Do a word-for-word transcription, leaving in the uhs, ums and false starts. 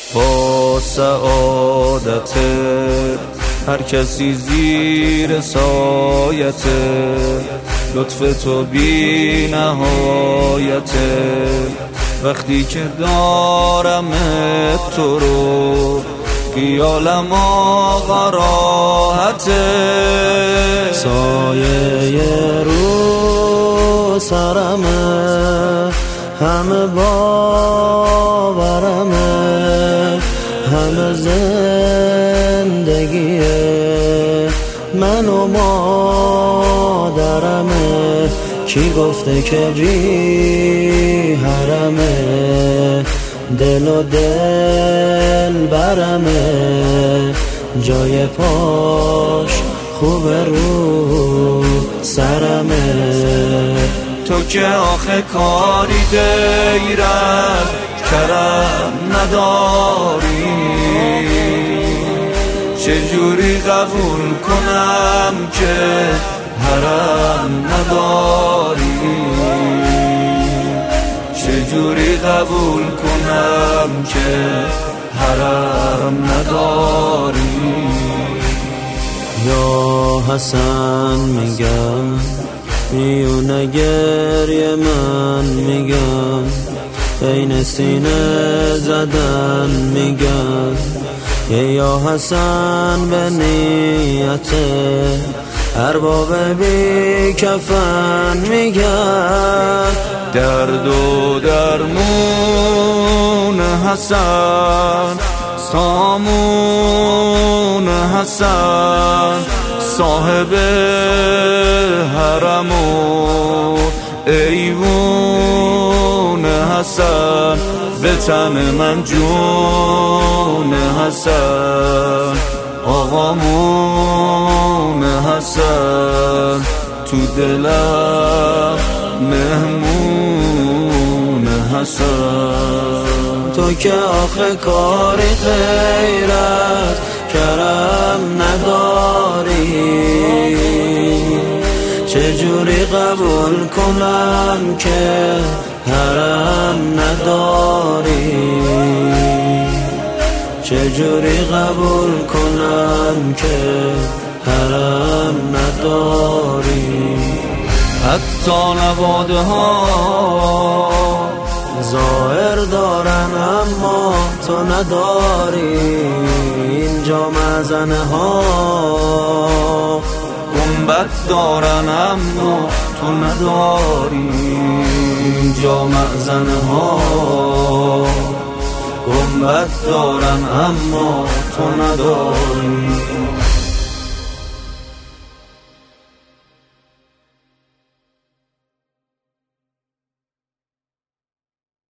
با سعادت هر کسی زیر سایت لطف تو بی نهایت. وقتی که دارم تو رو خیالم آقا راحته. سایه رو سرمه همه باورمه، همه زندگیه من و مادرمه. کی گفته که بی حرمه، دل و دل برمه، جای پاش خوب رو سرمه. تو که آخه کاری غیر از کرم نداری، چجوری قبول کنم که حرم نداری، چجوری قبول کنم که حرم نداری. یا حسن میگم میونه گریه من میگم، بین سینه زدن میگم. یا حسن به نیت ارباب بی کفن میگم. درد و درمون حسن، سامون حسن، صاحب حرم و ایوون حسن، به تن من جون حسن، آقامون حسن، تو دلم مهمون حسن. تو که آخه کاری غیرت کرم نداری، چجوری قبول کنم که حرم نداری، چجوری قبول کنم که حرم نداری. حتی نواده ها ظاهر دارن اما تو نداری، اینجا مزنه ها گنبد دارن اما تو نداری، اینجا مزنه ها گنبد دارن اما تو نداری.